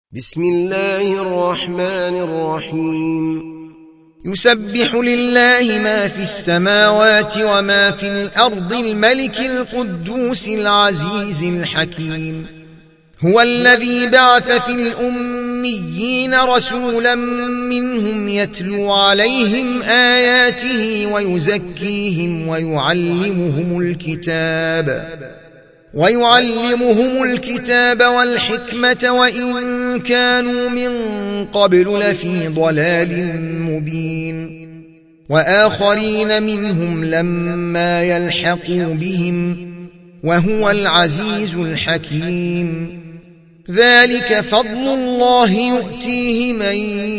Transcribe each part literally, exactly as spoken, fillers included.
بسم الله الرحمن الرحيم يسبح لله ما في السماوات وما في الأرض الملك القدوس العزيز الحكيم. هو الذي بعث في الأميين رسولا منهم يتلو عليهم آياته ويزكيهم ويعلمهم الكتاب ويعلمهم الكتاب والحكمة وإن كانوا من قبل لفي ضلال مبين. وآخرين منهم لما يلحقوا بهم وهو العزيز الحكيم. ذلك فضل الله يؤتيه من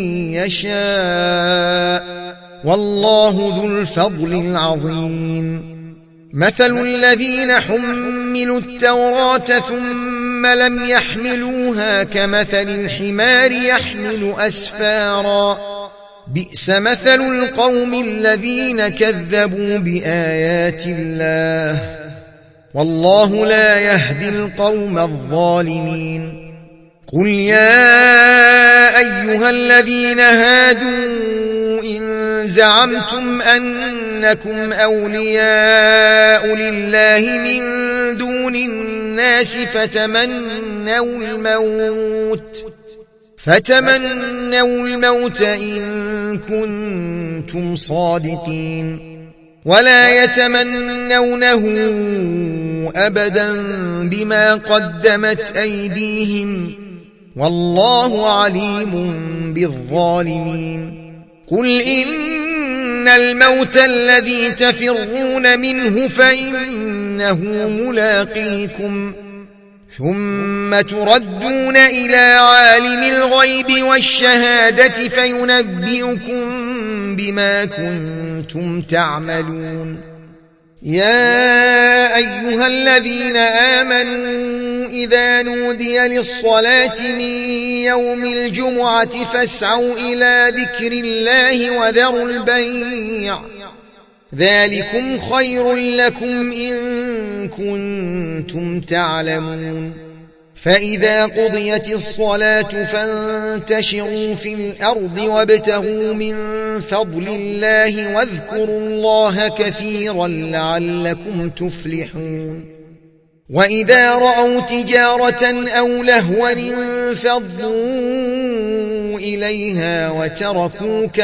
يشاء والله ذو الفضل العظيم. مثل الذين حملوا التوراة ثم لم يحملوها كمثل الحمار يحمل أسفارا بئس مثل القوم الذين كذبوا بآيات الله والله لا يهدي القوم الظالمين. قل يا أيها الذين هادوا إن زعمتم أنكم أولياء لله من دون الناس فتمنوا الموت فتمنوا الموت إن كنتم صادقين ولا يتمنونه أبدا بما قدمت أيديهم والله عليم بالظالمين. قل إن الموت الذي تفرون منه فإنه ملاقيكم ثم تردون إلى عالم الغيب والشهادة فينبئكم بما كنتم تعملون. يا أيها الذين آمنوا إذا نودي للصلاة من يوم الجمعة فاسعوا إلى ذكر الله وذروا البيع ذلكم خير لكم إن كنتم تعلمون. فإذا قضيت الصلاة فانتشروا في الأرض وابتغوا من فضل الله واذكروا الله كثيرا لعلكم تفلحون. وإذا رأوا تجارة أو لهوا انفضوا إليها وتركوك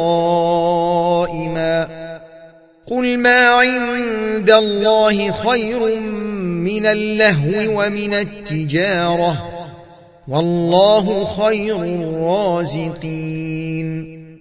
قائما قل ما عند الله خير من اللهو ومن التجارة والله خير الرازقين.